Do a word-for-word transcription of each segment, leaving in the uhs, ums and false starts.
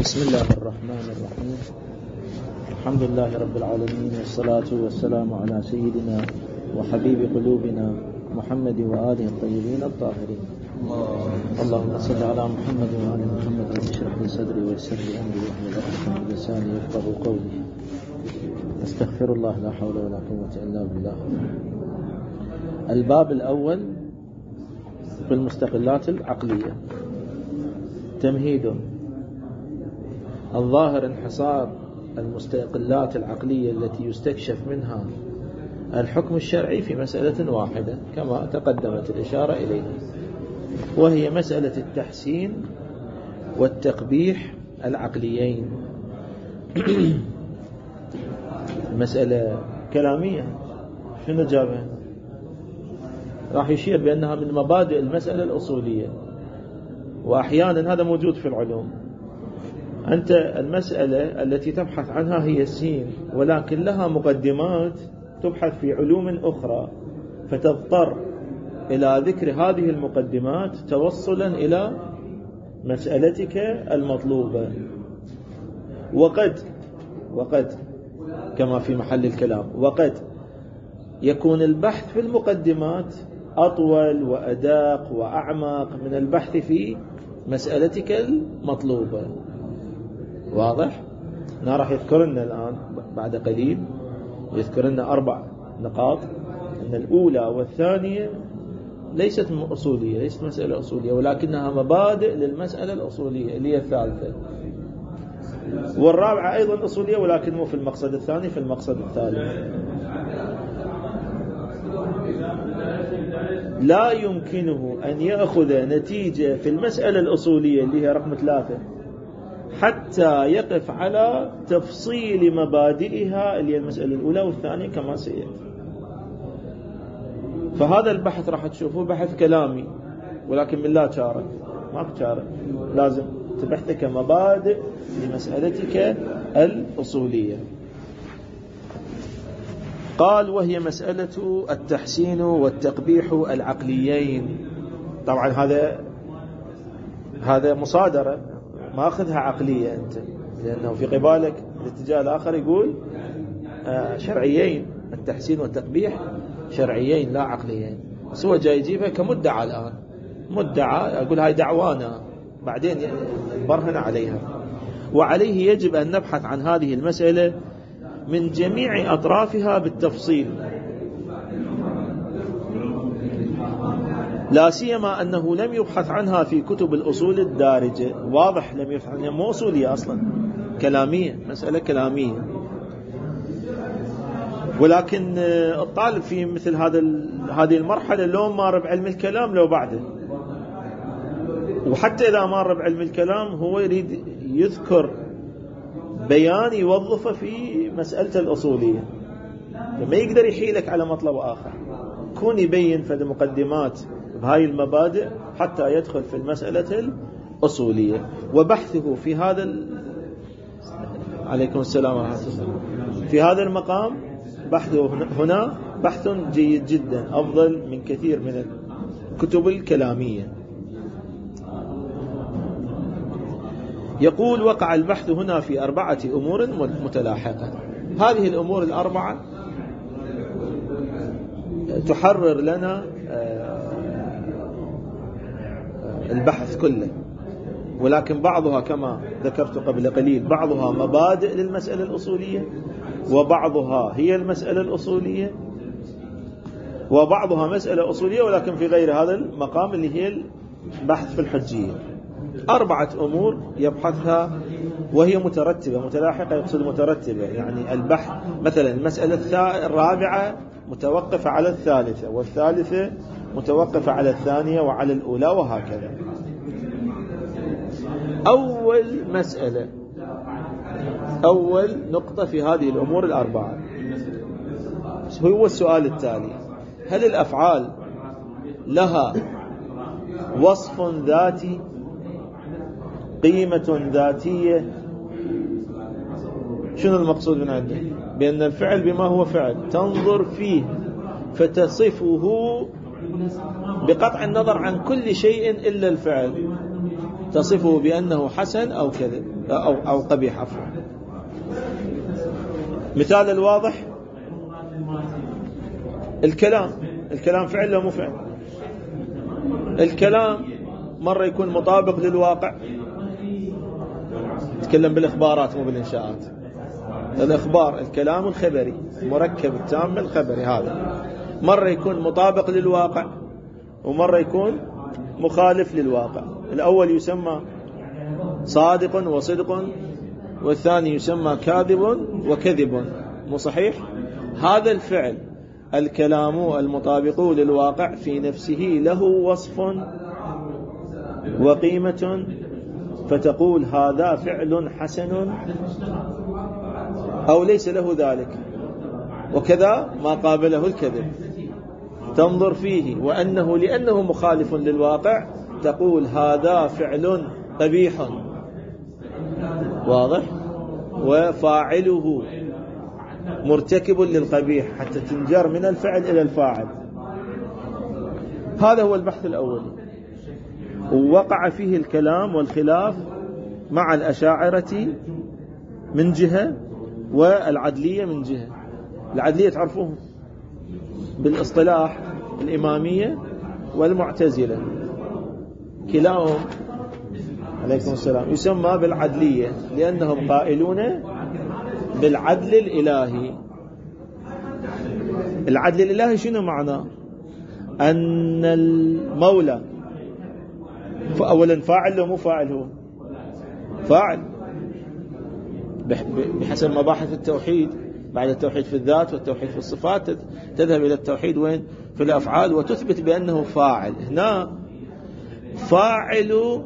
بسم الله الرحمن الرحيم. الحمد لله رب العالمين، والصلاة والسلام على سيدنا وحبيب قلوبنا محمد وآله الطيبين الطاهرين. اللهم صل على محمد وآل محمد واشرح لي صدري ويسر لي أمري واحلل عقدة من لساني يفقهوا قولي. استغفر الله، لا حول ولا قوة إلا بالله. الباب الأول في المستقلات العقلية. تمهيد. الظاهر انحصار المستقلات العقلية التي يستكشف منها الحكم الشرعي في مسألة واحدة كما تقدمت الإشارة إليها، وهي مسألة التحسين والتقبيح العقليين. مسألة كلامية، شنو جابها؟ راح يشير بأنها من مبادئ المسألة الأصولية، وأحيانا هذا موجود في العلوم. أنت المسألة التي تبحث عنها هي السين، ولكن لها مقدمات تبحث في علوم أخرى، فتضطر إلى ذكر هذه المقدمات توصلا إلى مسألتك المطلوبة. وقد وقد كما في محل الكلام، وقد يكون البحث في المقدمات أطول وأدق وأعمق من البحث في مسألتك المطلوبة. واضح؟ أنا راح يذكر لنا الآن بعد قليل يذكر لنا أربع نقاط، أن الأولى والثانية ليست أصولية، ليست مسألة أصولية، ولكنها مبادئ للمسألة الأصولية اللي هي الثالثة. والرابعة أيضا أصولية، ولكن مو في المقصد الثاني، في المقصد الثالث. لا يمكنه أن يأخذ نتيجة في المسألة الأصولية اللي هي رقم ثلاثة حتى يقف على تفصيل مبادئها اللي هي المسألة الأولى والثانية كما سيأتي. فهذا البحث راح تشوفوه بحث كلامي، ولكن من لا شارك، ما شارك، لازم تبحث كمبادئ لمسألتك الأصولية. قال: وهي مسألة التحسين والتقبيح العقليين. طبعا هذا هذا مصادرة، ما أخذها عقلية أنت، لأنه في قبالك الاتجاه الآخر يقول شرعيين، التحسين والتقبيح شرعيين لا عقليين، بس هو جاي يجيبها كمدعى الآن، مدعى، أقول هاي دعوانا، بعدين برهن عليها. وعليه يجب أن نبحث عن هذه المسألة من جميع أطرافها بالتفصيل، لا سيما أنه لم يبحث عنها في كتب الأصول الدارجة. واضح، لم يبحث عنها، مو أصولية أصلا، كلامية، مسألة كلامية. ولكن الطالب في مثل هذا هذه المرحلة لو مار بعلم الكلام لو بعده، وحتى إذا مار بعلم الكلام هو يريد يذكر بيان يوظفه في مسألة الأصولية، فما يقدر يحيلك على مطلب آخر، كون يبين في المقدمات بهاي المبادئ حتى يدخل في المسألة الأصولية. وبحثه في هذا ال... عليكم السلام ورحمة الله، في هذا المقام بحثه هنا بحث جيد جدا، أفضل من كثير من الكتب الكلامية. يقول: وقع البحث هنا في أربعة أمور متلاحقة. هذه الأمور الأربعة تحرر لنا البحث كله، ولكن بعضها كما ذكرت قبل قليل بعضها مبادئ للمسألة الأصولية، وبعضها هي المسألة الأصولية، وبعضها مسألة أصولية ولكن في غير هذا المقام اللي هي البحث في الحجية. أربعة أمور يبحثها وهي مترتبة، متلاحقة يقصد مترتبة، يعني البحث مثلا المسألة الرابعة متوقفة على الثالثة، والثالثة متوقفة على الثانية وعلى الأولى، وهكذا. أول مسألة، أول نقطة في هذه الأمور الأربعة هو السؤال التالي: هل الأفعال لها وصف ذاتي، قيمة ذاتية؟ شنو المقصود من عنده؟ بأن الفعل بما هو فعل تنظر فيه فتصفه بقطع النظر عن كل شيء إلا الفعل، تصفه بأنه حسن أو كذب أو, أو قبيح عفوا. مثال الواضح الكلام. الكلام فعل لا مو فعل؟ الكلام مرة يكون مطابق للواقع، تكلم بالإخبارات مو بالإنشاءات. الإخبار الكلام الخبري مركب التام الخبري، هذا مرة يكون مطابق للواقع ومرة يكون مخالف للواقع. الأول يسمى صادق وصدق، والثاني يسمى كاذب وكذب، مو صحيح؟ هذا الفعل الكلام المطابق للواقع في نفسه له وصف وقيمة، فتقول هذا فعل حسن أو ليس له ذلك. وكذا ما قابله الكذب، تنظر فيه وأنه لأنه مخالف للواقع تقول هذا فعل قبيح، واضح؟ وفاعله مرتكب للقبيح حتى تنجر من الفعل إلى الفاعل. هذا هو البحث الأول، ووقع فيه الكلام والخلاف مع الأشاعرة من جهة والعدلية من جهة. العدلية تعرفوهم بالاصطلاح الإمامية والمعتزلة، كلاهم عليكم السلام يسمى بالعدلية لأنهم قائلون بالعدل الإلهي. العدل الإلهي شنو معناه؟ أن المولى أولا فاعل لو مو فاعل؟ هو فاعل بحسب مباحث التوحيد. بعد التوحيد في الذات والتوحيد في الصفات تذهب إلى التوحيد وين؟ في الأفعال، وتثبت بأنه فاعل. هنا فاعل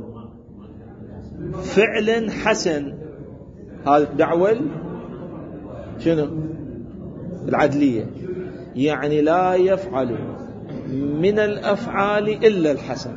فعل حسن، هذا دعوة شنو؟ العدلية، يعني لا يفعل من الأفعال إلا الحسن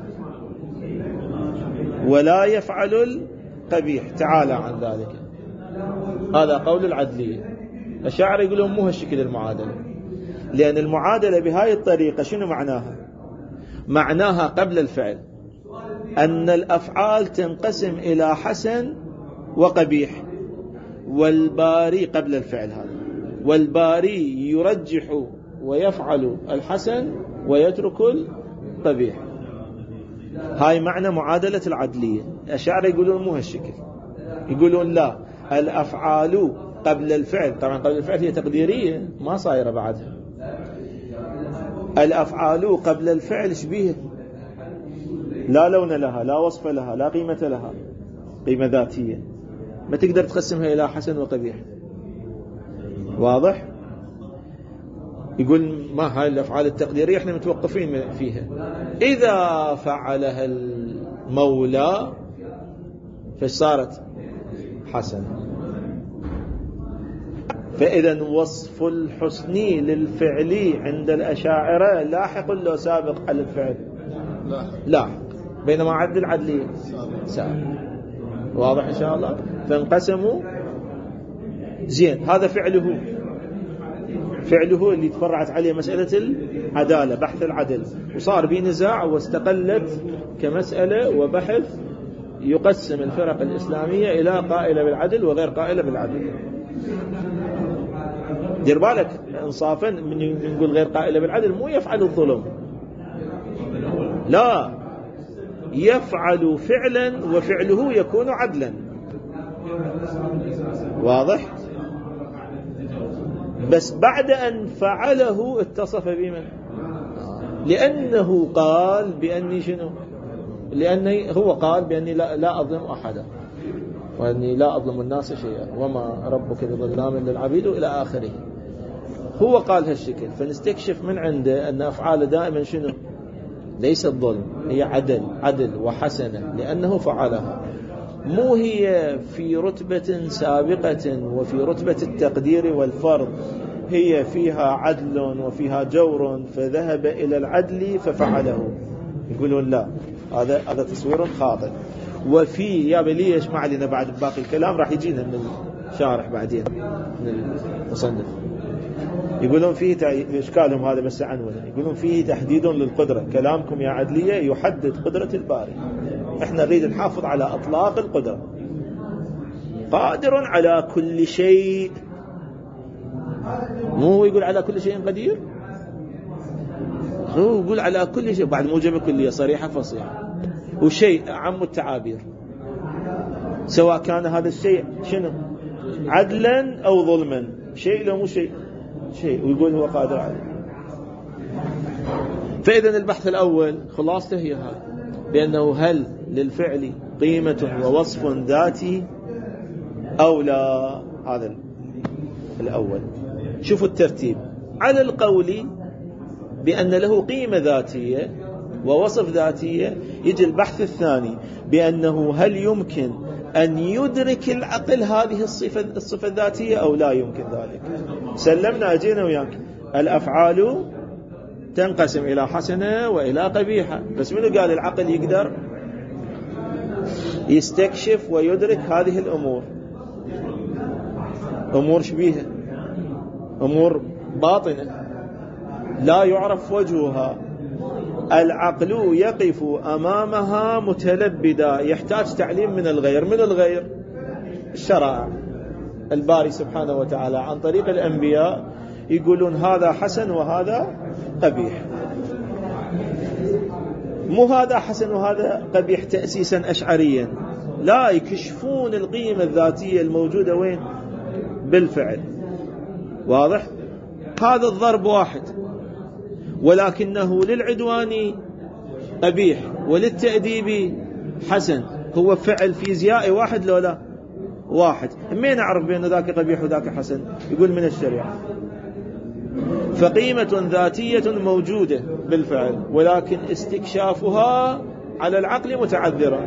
ولا يفعل القبيح، تعالى عن ذلك. هذا قول العدلية. الشاعر يقولون مو هالشكل المعادلة، لأن المعادلة بهاي الطريقة شنو معناها؟ معناها قبل الفعل أن الأفعال تنقسم إلى حسن وقبيح، والباري قبل الفعل هذا، والباري يرجح ويفعل الحسن ويترك القبيح. هاي معنى معادلة العدلية. الأشاعرة يقولون مو هالشكل، يقولون لا، الأفعال قبل الفعل، طبعا قبل الفعل هي تقديرية ما صايرة بعدها. الأفعال قبل الفعل شبيه، لا لون لها، لا وصف لها، لا قيمة لها، قيمة ذاتية، ما تقدر تقسمها إلى حسن وقبيح. واضح؟ يقول ما هاي الأفعال التقديرية احنا متوقفين فيها، إذا فعلها المولى فصارت حسنة. فإذا وصف الحسن للفعل عند الأشاعرة لاحق لو سابق على الفعل؟ لاحق، بينما عد العدلية سابق. واضح إن شاء الله؟ فانقسموا. زين، هذا فعله فعله اللي تفرعت عليه مسألة العدالة، بحث العدل، وصار بي نزاع واستقلت كمسألة وبحث يقسم الفرق الإسلامية إلى قائلة بالعدل وغير قائلة بالعدل. دير بالك انصافا من نقول غير قائلة بالعدل مو يفعل الظلم، لا، يفعل فعلا وفعله يكون عدلا. واضح؟ بس بعد أن فعله اتصف بمن؟ لأنه قال بأني شنو؟ لأني هو قال بأني لا, لا أظلم أحدا، وأني لا أظلم الناس شيئا، وما ربك بظلام للعبيد إلى آخره. هو قال هالشكل، فنستكشف من عنده أن أفعاله دائما شنو؟ ليس الظلم، هي عدل، عدل وحسنة، لأنه فعلها. مو هي في رتبة سابقة وفي رتبة التقدير والفرض، هي فيها عدل وفيها جور فذهب إلى العدل ففعله. يقولون لا، هذا هذا تصوير خاطئ. وفي يا بليش ما علينا بعد باقي الكلام راح يجينا من الشارح بعدين من المصنف. يقولون فيه إشكالهم هذا بس عنونا، يقولون فيه تحديد للقدرة. كلامكم يا عدلية يحدد قدرة الباري، احنا نريد نحافظ على اطلاق القدرة. قادر على كل شيء، مو هو يقول على كل شيء قدير، هو يقول على كل شيء بعد موجبة كلية صريحة فصيحة. وشيء أعم التعابير، سواء كان هذا الشيء شنو عدلا أو ظلما، شيء لو مو شيء شيء، ويقول هو قادر عليه. فإذا البحث الأول خلاصته هي هذا، بأنه هل للفعل قيمة ووصف ذاتي أو لا. هذا الأول. شوفوا الترتيب. على القول بأن له قيمة ذاتية ووصف ذاتية، يجي البحث الثاني بأنه هل يمكن أن يدرك العقل هذه الصفة الصفة الذاتية أو لا يمكن ذلك. سلمنا أجينا وياك الأفعال تنقسم إلى حسنة وإلى قبيحة، بس منو قال العقل يقدر يستكشف ويدرك هذه الأمور؟ أمور شبيهة، أمور باطنة لا يعرف وجهها، العقل يقف أمامها متلبدا، يحتاج تعليم من الغير. من الغير؟ الشرائع. الباري سبحانه وتعالى عن طريق الأنبياء يقولون هذا حسن وهذا قبيح، مو هذا حسن وهذا قبيح تأسيسا أشعريا، لا، يكشفون القيمة الذاتية الموجودة وين؟ بالفعل. واضح؟ هذا الضرب واحد، ولكنه للعدوان قبيح وللتأديب حسن. هو فعل فيزيائي واحد لو لا؟ واحد. مين أعرف بأن ذاك قبيح وذاك حسن؟ يقول من الشريعة. فقيمة ذاتية موجودة بالفعل، ولكن استكشافها على العقل متعذرة.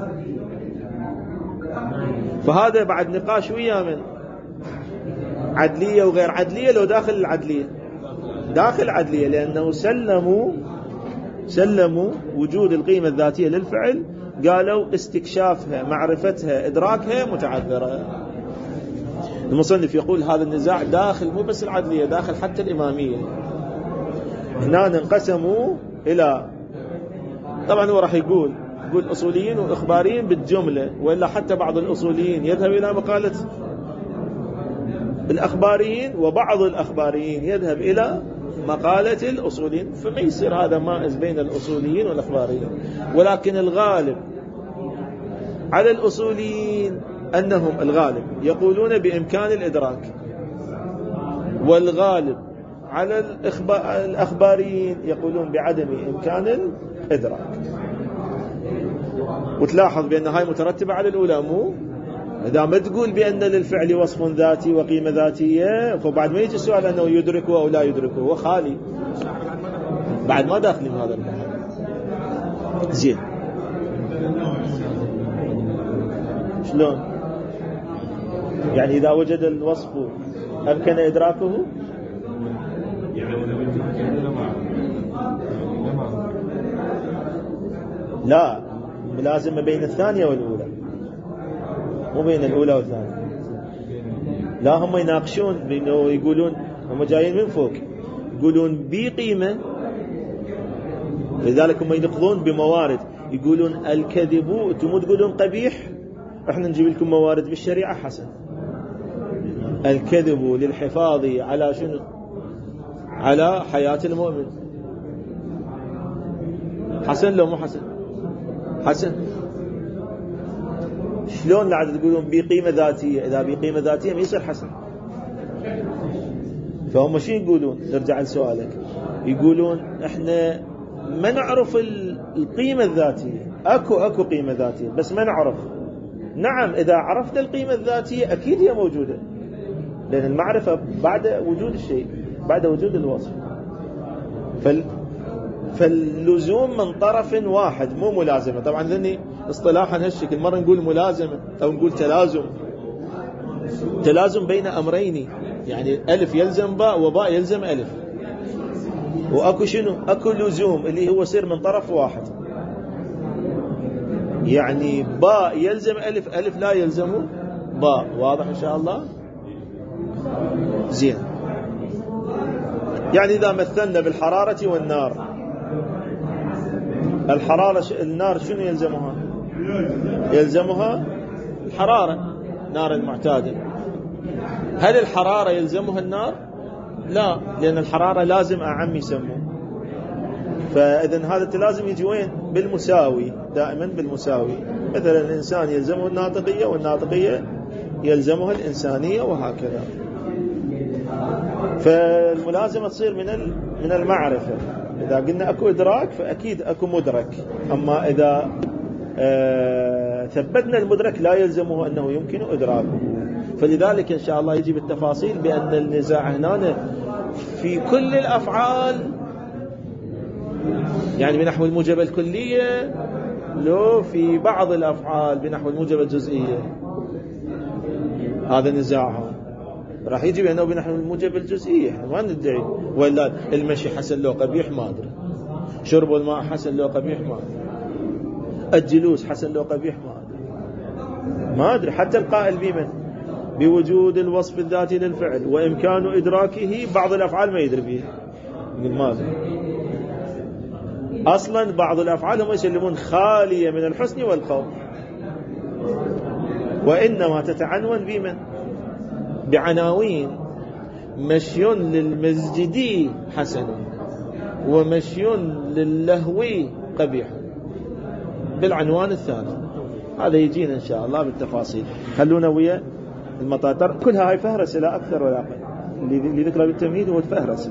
فهذا بعد نقاش ويا من عدلية وغير عدلية. لو داخل العدلية، داخل العدلية، لأنه سلموا سلموا وجود القيمة الذاتية للفعل، قالوا استكشافها معرفتها إدراكها متعذرة. المصنف يقول هذا النزاع داخل مو بس العدلية، داخل حتى الإمامية. هنا انقسموا إلى، طبعا هو راح يقول يقول أصوليين وإخباريين بالجملة، وإلا حتى بعض الأصوليين يذهب إلى مقالة الأخباريين، وبعض الأخباريين يذهب إلى مقالة الأصوليين، فما يصير هذا مائز بين الأصوليين والأخباريين. ولكن الغالب على الأصوليين أنهم الغالب يقولون بإمكان الإدراك، والغالب على الأخباريين يقولون بعدم إمكان الإدراك. وتلاحظ بأن هاي مترتبة على الأولى، مو إذا ما تقول بأن للفعل وصف ذاتي وقيمة ذاتية، فبعد ما يجي السؤال أنه يدركه أو لا يدركه، هو خالي، بعد ما داخل من هذا المحل. زين، شلون يعني إذا وجد الوصف أمكن إدراكه؟ لا، ملازمة بين الثانية والأولى، مو بين الأولى والثانية. لا، هم يناقشون بأنه يقولون هم جايين من فوق، يقولون بقيمة، لذلك هم ينقضون بموارد، يقولون الكذب أنتم مو تقولون قبيح، احنا نجيب لكم موارد بالشريعة حسن. الكذب للحفاظ على شنو؟ على حياة المؤمن. حسن لو مو حسن؟ حسن. شلون لعد تقولون بقيمة ذاتية؟ إذا بقيمة ذاتية ما يصير حسن. فهم شو يقولون؟ نرجع لسؤالك، يقولون احنا ما نعرف القيمة الذاتية. اكو اكو قيمة ذاتية بس ما نعرف. نعم، إذا عرفنا القيمة الذاتية أكيد هي موجودة، لأن المعرفة بعد وجود الشيء، بعد وجود الوصف. فال... فاللزوم من طرف واحد مو ملازمة. طبعا ذني اصطلاحا هالشكل، مرة نقول ملازمة أو نقول تلازم، تلازم بين أمرين، يعني ألف يلزم باء وباء يلزم ألف. وأكو شنو؟ أكو لزوم اللي هو يصير من طرف واحد، يعني باء يلزم ألف، ألف لا يلزم باء. واضح إن شاء الله؟ زين. يعني إذا مثلنا بالحرارة والنار، الحرارة النار شنو يلزمها؟ يلزمها الحرارة، نار المعتادة. هل الحرارة يلزمها النار؟ لا، لأن الحرارة لازم أعم يسموه. فإذن هذا التلازم يجي وين؟ بالمساوي، دائما بالمساوي. مثلا الإنسان يلزمه الناطقية والناطقية يلزمها الإنسانية وهكذا. فالملازمة تصير من من المعرفة. إذا قلنا أكو إدراك فأكيد أكو مدرك. أما إذا آه ثبتنا المدرك لا يلزمه أنه يمكن إدراكه. فلذلك إن شاء الله يجي بالتفاصيل بأن النزاع هنا في كل الأفعال، يعني بنحو الموجبة الكلية، لو في بعض الأفعال بنحو الموجبة الجزئية. هذا نزاعها راح يجي بأنه بنحو الموجبة الجزئية. احنا ما ندعي ولا المشي حسن لو قبيح ما أدري، شرب الماء حسن لو قبيح ما أدري، الجلوس حسن لو قبيح ما أدري ما أدري حتى القائل بمن بوجود الوصف الذاتي للفعل وإمكان إدراكه بعض الأفعال ما يدري به. ما أدري أصلا بعض الأفعال هم يسلمون خالية من الحسن والخوف، وإنما تتعنون بمن بعناوين مشي للمسجد حسن ومشي للهو قبيح، بالعنوان الثاني. هذا يجينا إن شاء الله بالتفاصيل. خلونا ويا المطاطر كلها هاي فهرس لا أكثر ولا أقل. اللي ذكر بالتمهيد هو الفهرس.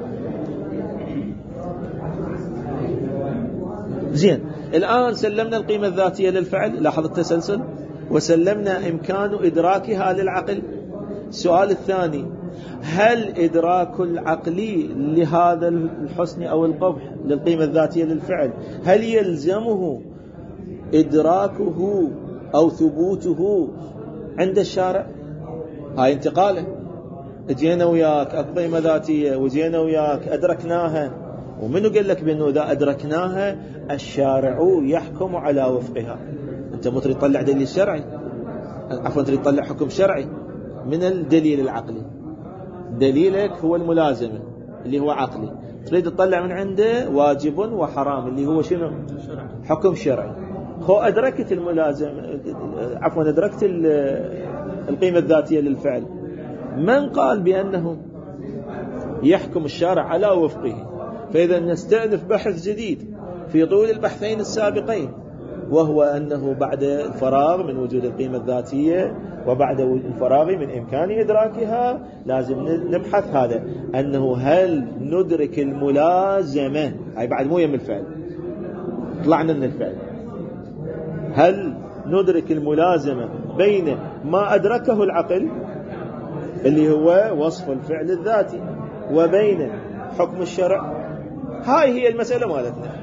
زين، الآن سلمنا القيمة الذاتية للفعل، لاحظ التسلسل، وسلمنا إمكان إدراكها للعقل. السؤال الثاني، هل إدراك العقلي لهذا الحسن أو القبح للقيمة الذاتية للفعل هل يلزمه إدراكه أو ثبوته عند الشارع؟ هاي انتقاله. جينا وياك القيمة ذاتية وجينا وياك أدركناها، ومنو قال لك بأنه إذا أدركناها الشارع يحكم على وفقها؟ أنت مو تريد تطلع دليل شرعي، عفوا تريد تطلع حكم شرعي من الدليل العقلي. دليلك هو الملازمة اللي هو عقلي، تريد تطلع من عنده واجب وحرام اللي هو شنو؟ حكم شرعي. هو أدركت الملازمة، عفوا أدركت القيمة الذاتية للفعل، من قال بأنه يحكم الشارع على وفقه؟ فإذا نستأنف بحث جديد في طول البحثين السابقين، وهو أنه بعد الفراغ من وجود القيمة الذاتية وبعد الفراغ من إمكان إدراكها لازم نبحث هذا، أنه هل ندرك الملازمة، هاي بعد مو يم الفعل، طلعنا من الفعل، هل ندرك الملازمة بين ما أدركه العقل اللي هو وصف الفعل الذاتي وبين حكم الشرع؟ هاي هي المسألة مالتنا.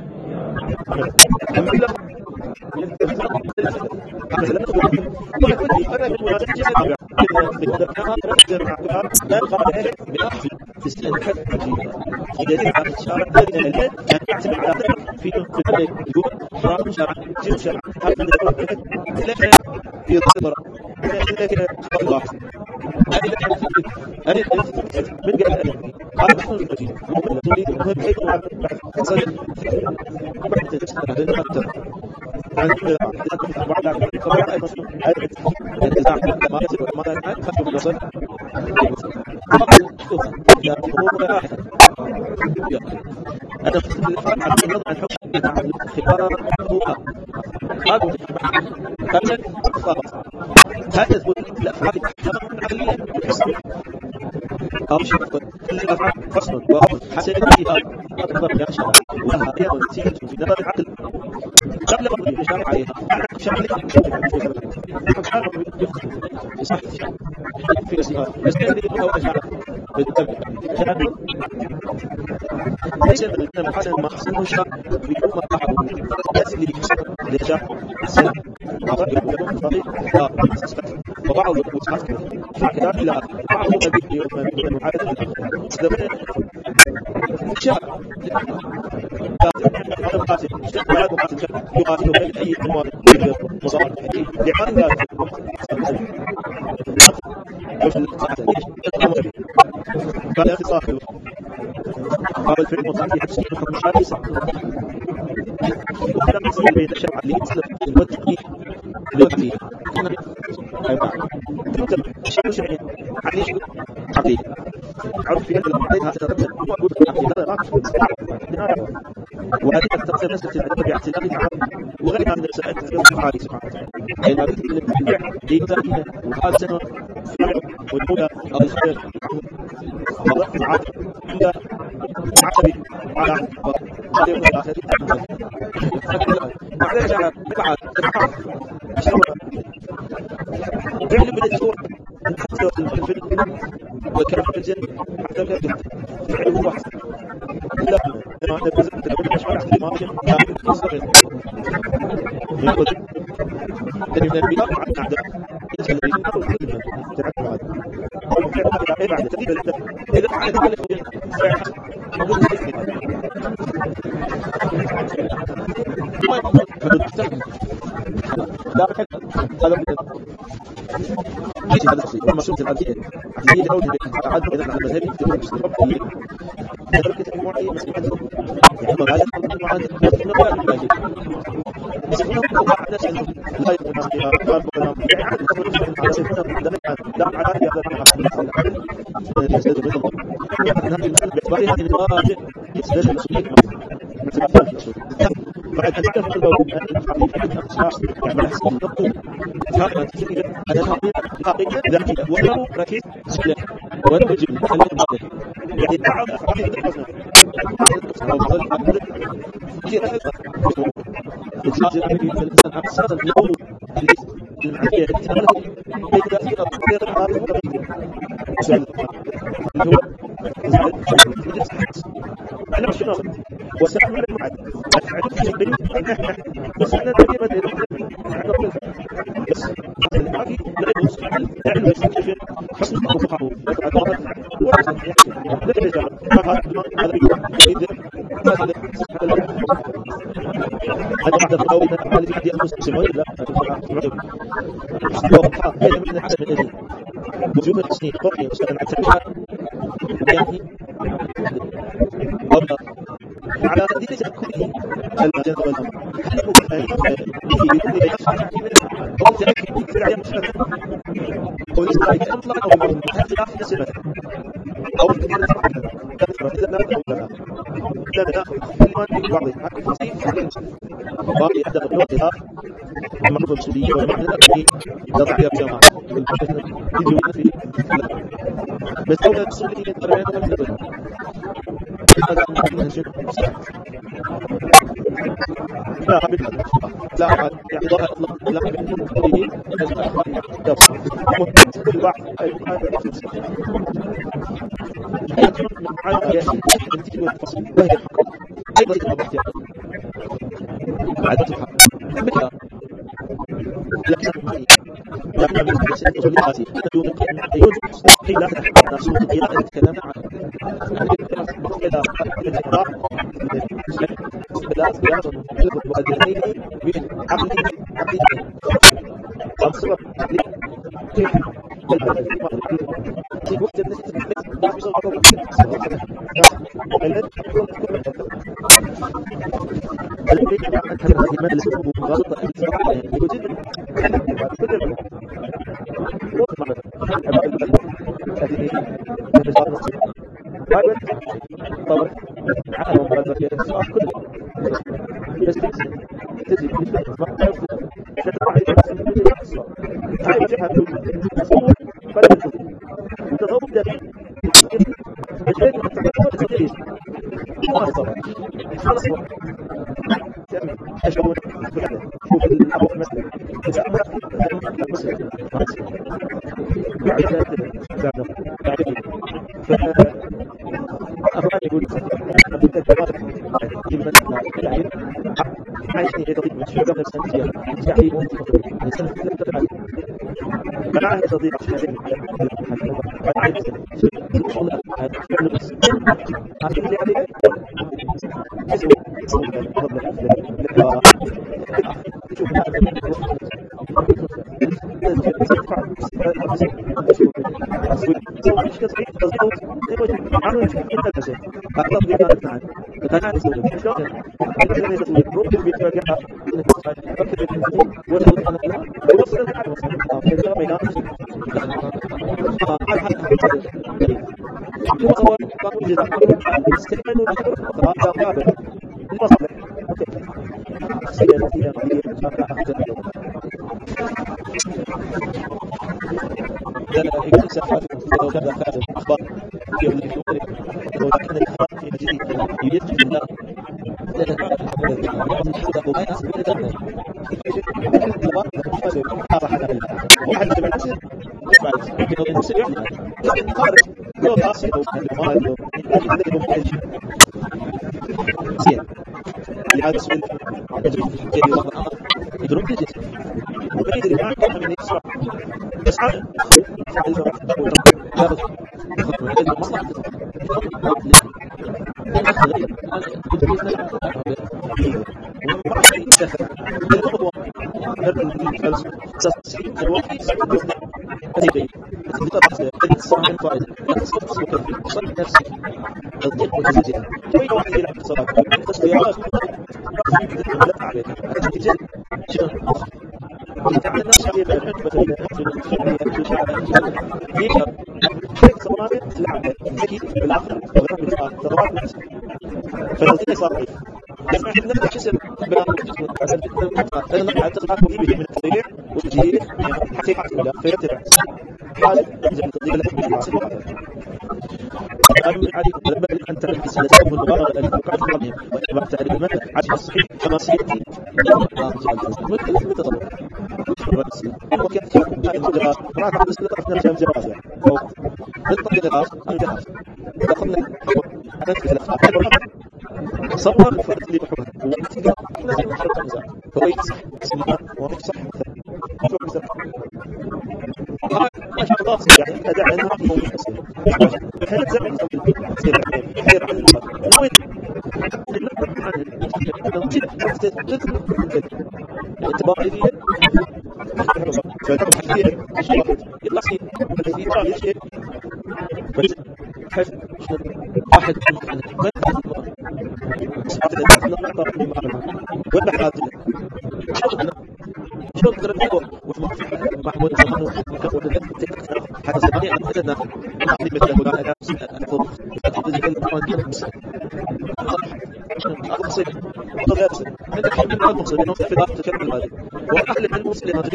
وبعض الوصفات كذا إلى بعض الذي من المعادلة شاء هذا قاتل اشتغل قاتل يقاتل بين أي عنوان مصاب لعان ذلك كان اختصاص هذا الفيلم مصاب في حسين حكم شرعي صح وكلام يصير بين الشرع اللي يسلم والتقنين لوقتي شيء شيء عليه عقيد عرف في هذا المحيط هذا ترتب موجود في هذا وهذه تقسم مسألة الأدب باعتناق وغيرها من المسائل الفقهية سبحانه وتعالى أي ما مثل البيع لمتأكد وهذا سنة والأولى أو الخير وضعف عاد إلا عشبي على قدر الآخر بعد ذلك بعد تبعات فعل من الصور حتى في الفيلم وكان في الجنة حتى كان فعل واحد لا أنا عندي بزمت الأول أشعر احتمال كامل يصغر يأخذ تاني من البيئة عن أعداء يسأل الذين أخذ كلمة تنعكم هذا أول فعل هذا أي بعد تقريبا إذا فعل ذلك فعل موجود في الفيلم ما يقول حدود التهم لا بحث هذا ليس هذا الشيء لما شفت العادية عادية لأوجه عاد إذا كان مذهبي تقول مستقبل طيب هذا الكتاب معي مسؤولية يعني ما بعد معاد ما بعد ما يجي بس هنا بعد نفس لا يكون فيها قال كلام يعني عاد تقول على سبيل المثال لا على هذا الأمر يزداد الرضا هذه المسألة باعتبارها أن الواجب يزداد المسؤولية بعد أن تكون الباب أن الأخصاص يعمل حسب الضبط هذا تفكير هذا تقريبا حقيقة ذاتية وله ركيز سلة ونجم المادة يعني بعض أفعال الحزن كثير أكثر الجزء الذي الإنسان أقصاد النور المعرفية التي تعمله بين ذاتية غير العارف وغيره سؤال اللي هو أنا مش ناصر وسأعمل المعد أفعل في جبري بس أنا الذي بدأ بس العافي لا يوصل يعني يستكشف حسن وفقه وتعرض ورسل لا يجعل هذا هذا هذا هذا بعد القول إن هذا في حديث المسلم ولا لا هذا من حسب الأجل وجوب التصنيف قوي وسأل عن تبعها يعني أبدا على قدير كله المجال والأمر هل هو في يفعل أو تأكد في العيان مشكلة أو يستطيع أن يطلق أو يمر هل تلاقي نسبة أو كثير تفعل كثرة إذا لا أو لا لا نأخذ كلمات في بعضها هكذا فصيح باقي أحد الوقتها المرض السورية والمعنى الأكبر يضع فيها بجامعة يجوين في بس أولا السورية يتربعين من الدولة هذا المعنى لا بالله لا يعني ضاء اطلق لا بالله قوله يوصل كل واحد من عالم ياسين التي والتفصيل وهي الحق ايضا يتبع احتياط عادتها مثل لكن معي لكن من السنة الأولية يوجد قيل نفسه قيل نتكلم عنه إذا الإقرار إذا أصبحت المؤذنين بعقله عقيدة أصبح كيف في وقت النسيت لا يصير عقله الذي يكون الذي يعمل هذا المال سبب مغالطة يوجد كل طبعا عالم هذا في الصراحة كله بس تجي ما تعرف تتبع الصراحة هاي وجهها تصور فلا تجي وتضرب دقيق بجد التطور الصغير ما تصور خلاص أشعر شوف الأبوة مثلا إذا أمرت المسلم بعد ذلك بعد أفضل يقول أبدا الجواب يمكن العين عايشني غير طبيب شو قبل سنتين يعني وانت السنة تتبع معاه صديق شهادين عايز شغل فعل بس عارف اللي عليه اسمه شوف ولو أنا لا يوصل الحاجة كذا ما ينافس هو هو قانون جدا استعملوا هذا قابل لمصلحة سياسية اكتسابات وكذا كذا أخبار يوم الجمهور وكان الإخبار في مجيء يجب الله واحد من الناس خارج لو خاص أو المال زين لهذا السؤال يدرون كذا وبيدري ما كان من يسرع بس عاد فالذي صار لما نبدا حسب لان نقع التقاط مهمه من التضييع والتجهيز حتى يحصل فيتبع حاله زي التضييع التي يحصل قالوا العادي لما ان تعرف سنتهم المبالغه التي وقعت قبلهم واتباع تعريف المنهج عشان الصحيح كما سياتي متطلب وكانت الجراس ما كانت مسألة نرجع الجراس يعني أو بالطبع الجراس الجراس دخلنا حدث خلاف صور الفرق اللي بحوله وانتقال لازم نحرق النزاع هو يصح اسمه ومش صح مثلا ما شاء الله يعني أداء لنا هو يحسن هل تزعل تصير خير عن الموت لنقل عن الانتباهية فالحكم حكير يطلع شيء الذي يطلع شيء واحد من أصحاب الناس نقطع في المعلومات ولا حاجة شو تقدر تقول محمود زمان وكفر التكتيك حتى زمان أنا أجدنا نعطي مثل هذا أنا أقول أقول ذلك القوانين المسلمة أقصد أقصد عندك حد من المقصد إنه في ضغط تكمل هذه وأهل من المسلمين هذه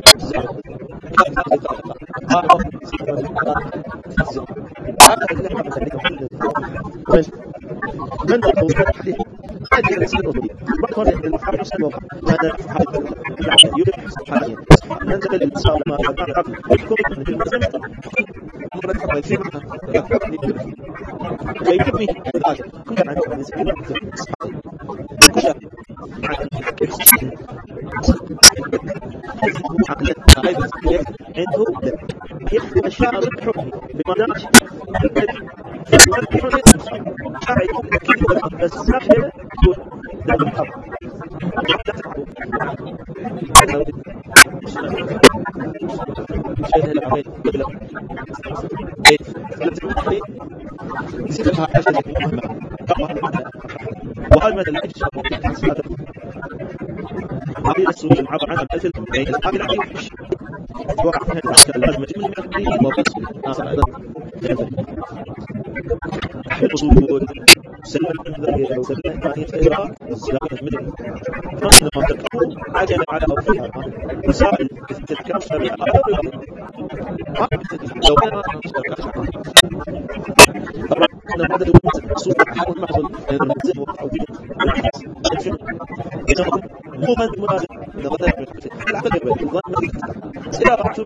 من تقول هذه هذه الرسالة الأولى بعد هذا الحرب السلوى هذا الحرب يريد حاليا من تقول الإنسان لما يعرف يحكم في المسلمين مرة أخرى في فيكمي هذا كل عن المسلمين كل عن عنده يحكم الشعر بحكمه بمدار شرع يكون كيف بس سهل يكون له الحق شيء العمل قبل ايه التي يصيرها حاجه مهمه وهذا مثل ايش هذه السوق عباره عن مثل هذه العمليه وقع فيها الكلام مجموعه من القضيه وبس ناصر ايضا الأصول سلم الذي أو سلم ثانية الإجراء السلام المدني نحن ما تقول عجل على أوفيها مسائل تذكر شريعة ما لو كان طبعا أنا بعد الأصول حاول معهم المنزل والتوفيق يتم مو من المنازل لغدا العقد بالظن إذا رأيت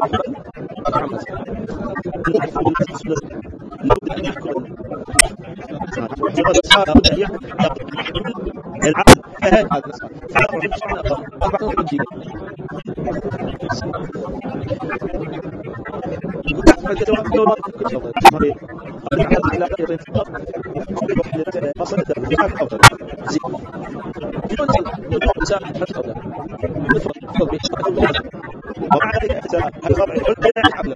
لو أن يحكم جواز هذا العقد هذا هذا أربعة وخمسين فالجواب دورات كل شغله مريض الحاجة على غير الانتقاط وحدة مصدر الحاجة أفضل زين بدون مساعدة حاجة أفضل نفرض يحفظ به ومع ذلك هل وضع الحجة عقلا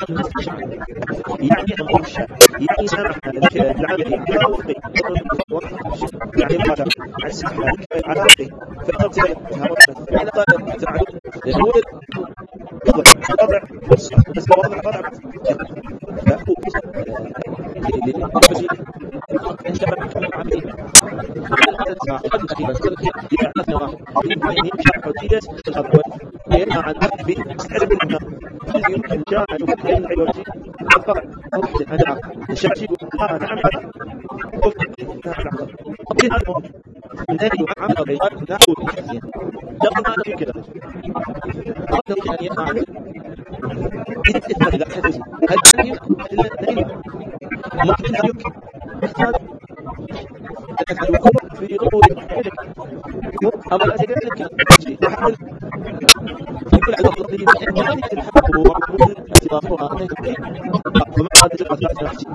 يعني أمر الشرع يعني سمح لك العمل بلا وفقي يعني ما جاء عن سمح لك على وفقي فقلت لك على طالب تعلم الولد وضع وضع بس وضع وضع فأقول للمجيء إن شاء الله كلام عملي هذا تسمع قد أخيرا سلك إذا أثنى واحد من يمشي حجية الخطوة ينهى عن أكبر استعجب الإمام هل يمكن جاء يمكن أن يعيوتي القطع أوحد أنا الشعب يقول آه نعم هذا أفضل نعم العقل أبقى هذا ممكن النبي عمل غير نحو الحسين لقد أنا في كده أفضل أن ينهى عن إذا إثبات إذا حدث هل يمكن إلا دليل ممكن أن يمكن احتاج أن الوقوع في ضوء الحلك أما لا تجد لك تحمل يقول على الضغط اللي بحيث ذلك الحق هو اعتبارها وما هذا الجرعة ثلاثة نحكي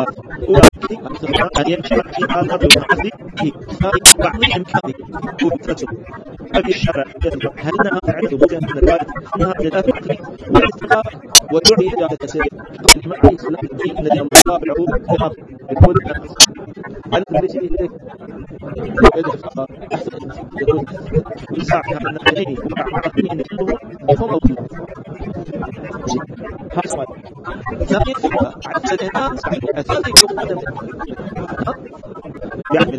أن يمشي في هذا الحدي في بعض الإمكاني وتجد أبي الشرع هل ما تعرف وجه من الوالد أنها من الأفق والاستقاف ودعي إلى التسير لما عليه السلام الدين الذي الله بالعروض في الأرض يقول هل تريد إليك يدفع أحسن يقول يساعد هذا النقلين وعرفين أن كله يفضل هذا سؤال ثاني فكرة عدد الناس الثالث يقول هذا يعمل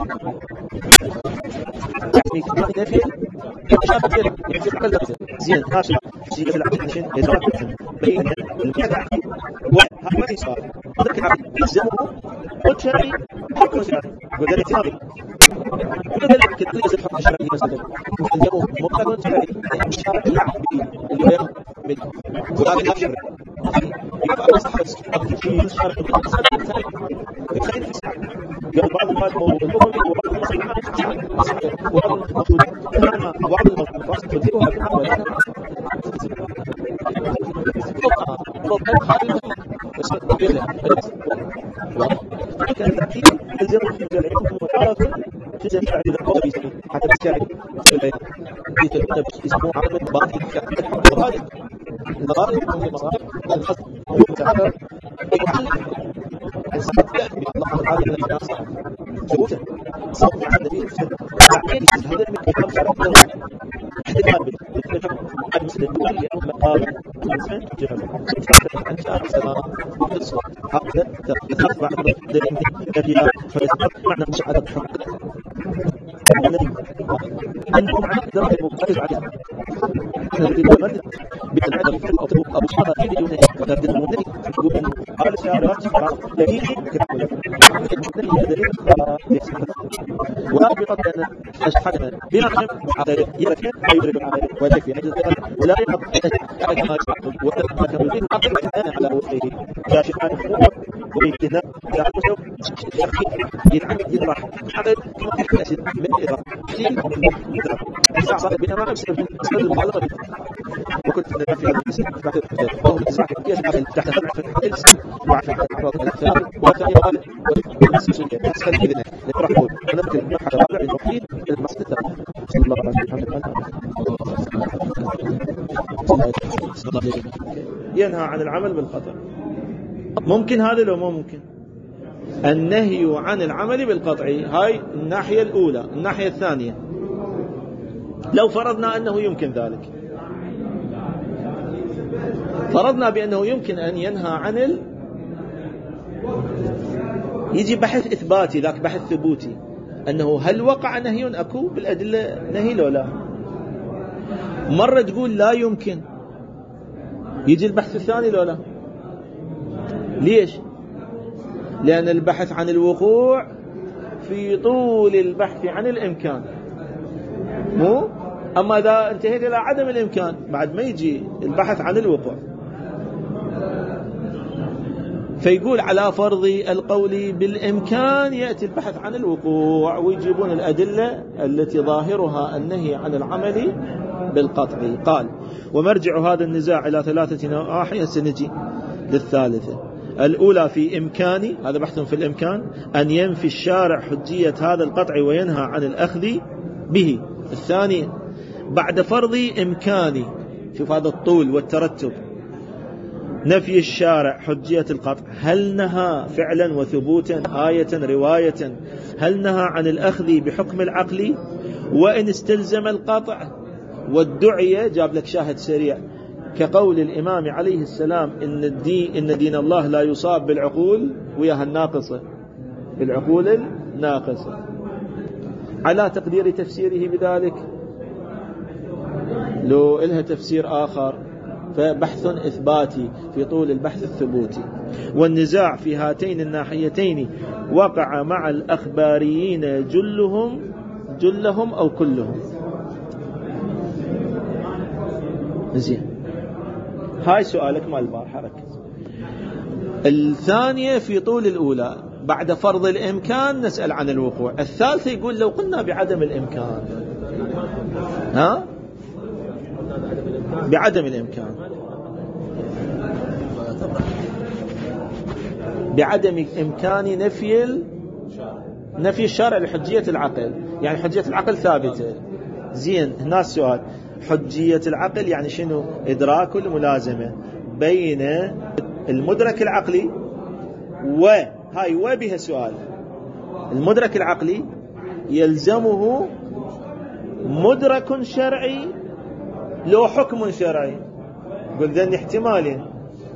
يعني كما يدفع شاب كثير يعجب كل درجة زين هاشم شيء قبل عدد عشان يزرع بين المياه وهذا ما يصار هذا كان يزمه وتشاري حكم شرعي وقال اعتراضي وقال لك كده يصير حكم شرعي مثلا اليوم مطلق شرعي الشرع يلعب اللي هو من وقال لا شرع يبقى مصلحة في الشرع يتخيل في الساعة قال بعض المال موضوع وبعض المصلحة وبعض المفروض كما بعض المفروض تديرها في الحوالي كان التأكيد الزر في جمعيته وتعرف في جميع القوى حتى تساعد في تلقى اسمه عرض باطل الغالب الغالب من المصارف الخاص بالمتعامل الصحة يأتي بالله تعالى من الناس ثبوتا صوت عن النبي تعقيد هذا من كتاب شرع حتى الغالب المسلم يأخذ مقام المسلم جمعه أن شاء السلام بالصوت هذا تثبت بعض الدليل كبيرة فيثبت معنى مشاهدة الحق الذي أنهم عن درجة المقارب عليها الذي يتمدد بالعدد في الأطباء أبو صحابة في دونه وتردد المدني يقول أنه قال الشعرات دليل كبيرة دليل ورابطة أن أشحدنا بلا رجم عدد يذكر ويدرك العدد ويكفي ولا يبقى على كما يشعر وتبقى كمدين أقل أنا على وفقه كاشفان الحقوق ويجدنا إلى مستوى يتعمد يطرح عدد كما تحكي الأسد من الإضافة كثير من الإضافة الساعة صارت بينما بسبب أسباب المعلقة بي وكنت في هذا الاسم بعد الحجاج وهو الإسراع كيف تحت خدمة في الاسم وعفى أعراض الأثار وثاني وقال ونفس الشيء أسفل بإذنه نطرح قول ونمكن نبحث الرابع للوحيد المقصد الثاني صلى الله عليه وسلم ينهى عن العمل بالقطع ممكن هذا لو ما ممكن النهي عن العمل بالقطع هاي الناحية الأولى. الناحية الثانية لو فرضنا أنه يمكن ذلك فرضنا بأنه يمكن أن ينهى عن ال... يجي بحث إثباتي ذاك بحث ثبوتي أنه هل وقع نهي أكو بالأدلة نهي لو لا مرة تقول لا يمكن يجي البحث الثاني لو لا ليش؟ لأن البحث عن الوقوع في طول البحث عن الإمكان مو أما إذا انتهيت إلى عدم الإمكان بعد ما يجي البحث عن الوقوع فيقول على فرض القول بالإمكان يأتي البحث عن الوقوع ويجيبون الأدلة التي ظاهرها النهي عن العمل بالقطع. قال ومرجع هذا النزاع إلى ثلاثة نواحي سنجي للثالثة. الأولى في إمكاني هذا بحث في الإمكان أن ينفي الشارع حجية هذا القطع وينهى عن الأخذ به. الثاني بعد فرض إمكاني، شوف هذا الطول والترتب، نفي الشارع حجية القطع، هل نهى فعلا وثبوتا آية رواية؟ هل نهى عن الأخذ بحكم العقل وإن استلزم القطع؟ والدعية جاب لك شاهد سريع كقول الإمام عليه السلام إن الدين, إن دين الله لا يصاب بالعقول وياها الناقصة، بالعقول الناقصة، على تقدير تفسيره بذلك لو إلها تفسير آخر فبحث إثباتي في طول البحث الثبوتي. والنزاع في هاتين الناحيتين وقع مع الأخباريين جلهم جلهم أو كلهم. زين، هاي سؤالك مال البارحة، ركز. الثانية في طول الأولى بعد فرض الإمكان نسأل عن الوقوع. الثالثة يقول لو قلنا بعدم الإمكان، ها بعدم الإمكان، بعدم إمكان نفي نفي الشارع لحجية العقل، يعني حجية العقل ثابتة. زين، هنا السؤال، حجية العقل يعني شنو؟ إدراك الملازمة بين المدرك العقلي وهاي وبها سؤال، المدرك العقلي يلزمه مدرك شرعي لو حكم شرعي. قل ذن احتمالين،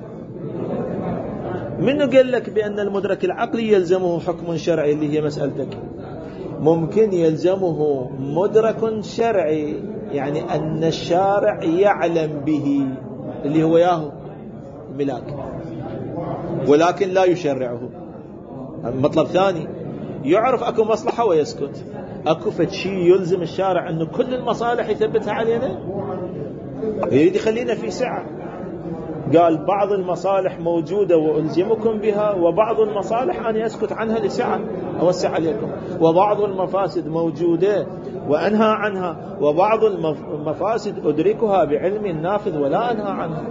منه قال لك بأن المدرك العقلي يلزمه حكم شرعي اللي هي مسألتك، ممكن يلزمه مدرك شرعي يعني أن الشارع يعلم به اللي هو ياهو الملاك ولكن لا يشرعه. مطلب ثاني، يعرف أكو مصلحة ويسكت، أكو فتشي يلزم الشارع أنه كل المصالح يثبتها علينا، يريد يخلينا في سعة. قال بعض المصالح موجودة وألزمكم بها، وبعض المصالح أنا أسكت عنها لسعة أوسع عليكم، وبعض المفاسد موجودة وأنهى عنها، وبعض المفاسد أدركها بعلم النافذ ولا أنهى عنها.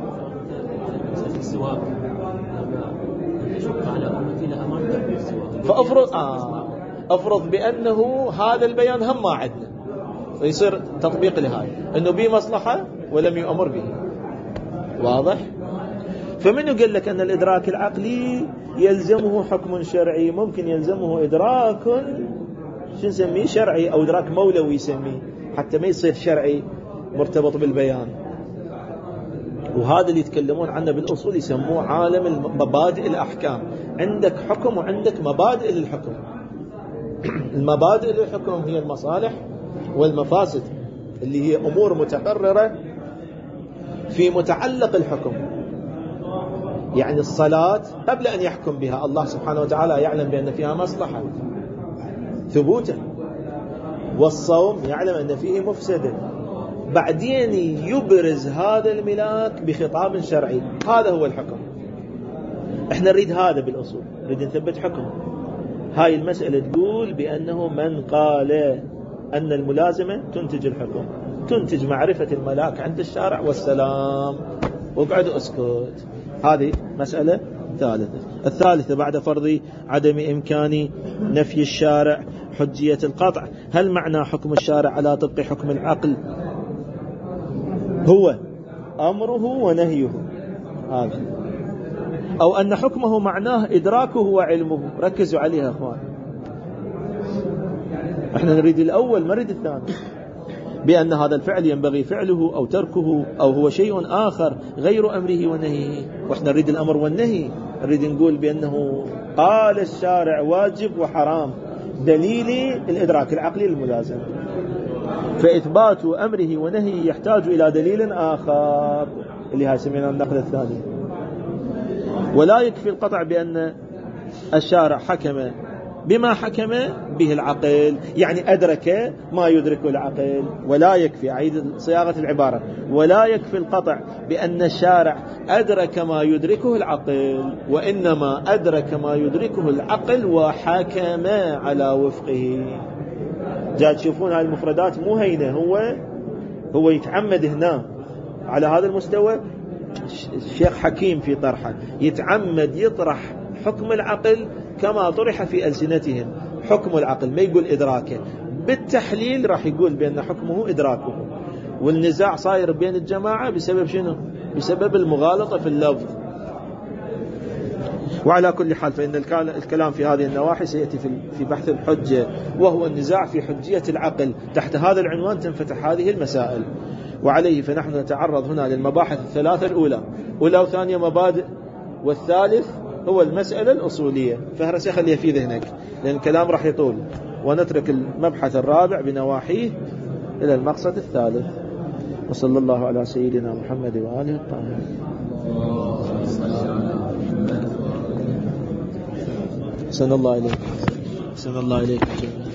فأفرض آه أفرض بأنه هذا البيان هم ما عندنا، ويصير تطبيق لهاي أنه به مصلحة ولم يؤمر به. واضح؟ فمنه قال لك أن الإدراك العقلي يلزمه حكم شرعي، ممكن يلزمه إدراك شو نسميه شرعي أو إدراك مولوي يسميه، حتى ما يصير شرعي مرتبط بالبيان. وهذا اللي يتكلمون عنه بالأصول يسموه عالم مبادئ الأحكام. عندك حكم وعندك مبادئ للحكم. المبادئ للحكم هي المصالح والمفاسد اللي هي أمور متقررة في متعلق الحكم. يعني الصلاة قبل أن يحكم بها الله سبحانه وتعالى يعلم بأن فيها مصلحة ثبوتا، والصوم يعلم أن فيه مفسدة، بعدين يبرز هذا الملاك بخطاب شرعي. هذا هو الحكم. احنا نريد هذا بالأصول، نريد نثبت حكم. هاي المسألة تقول بأنه من قال أن الملازمة تنتج الحكم، تنتج معرفة الملاك عند الشارع والسلام، وقعدوا اسكت. هذه مسألة ثالثة. الثالثة بعد فرض عدم إمكان نفي الشارع حجية القطع، هل معنى حكم الشارع على طبق حكم العقل هو أمره ونهيه هذا، أو أن حكمه معناه إدراكه وعلمه؟ ركزوا عليها أخوان، احنا نريد الأول ما نريد الثاني، بأن هذا الفعل ينبغي فعله أو تركه أو هو شيء آخر غير أمره ونهيه. وإحنا نريد الأمر والنهي، نريد نقول بأنه قال الشارع واجب وحرام، دليل الإدراك العقلي الملازم. فإثبات أمره ونهيه يحتاج إلى دليل آخر اللي هاي سمينا النقل الثاني. ولا يكفي القطع بأن الشارع حكم بما حكم به العقل، يعني أدرك ما يدرك العقل. ولا يكفي، أعيد صياغة العبارة، ولا يكفي القطع بأن الشارع أدرك ما يدركه العقل، وإنما أدرك ما يدركه العقل وحكم على وفقه. جاء تشوفون هاي المفردات مو هينة، هو هو يتعمد هنا على هذا المستوى. الشيخ حكيم في طرحه يتعمد يطرح حكم العقل كما طرح في ألسنتهم، حكم العقل، ما يقول إدراكه. بالتحليل راح يقول بأن حكمه إدراكه، والنزاع صاير بين الجماعة بسبب شنو؟ بسبب المغالطة في اللفظ. وعلى كل حال فإن الكلام في هذه النواحي سيأتي في بحث الحجة، وهو النزاع في حجية العقل. تحت هذا العنوان تنفتح هذه المسائل، وعليه فنحن نتعرض هنا للمباحث الثلاثة الأولى، أولى وثانية مبادئ، والثالث هو المسألة الأصولية. فهرسي خليها في ذهنك لأن الكلام راح يطول، ونترك المبحث الرابع بنواحيه إلى المقصد الثالث. وصلى الله على سيدنا محمد وآله الطاهرين. سن الله إليك سن الله إليك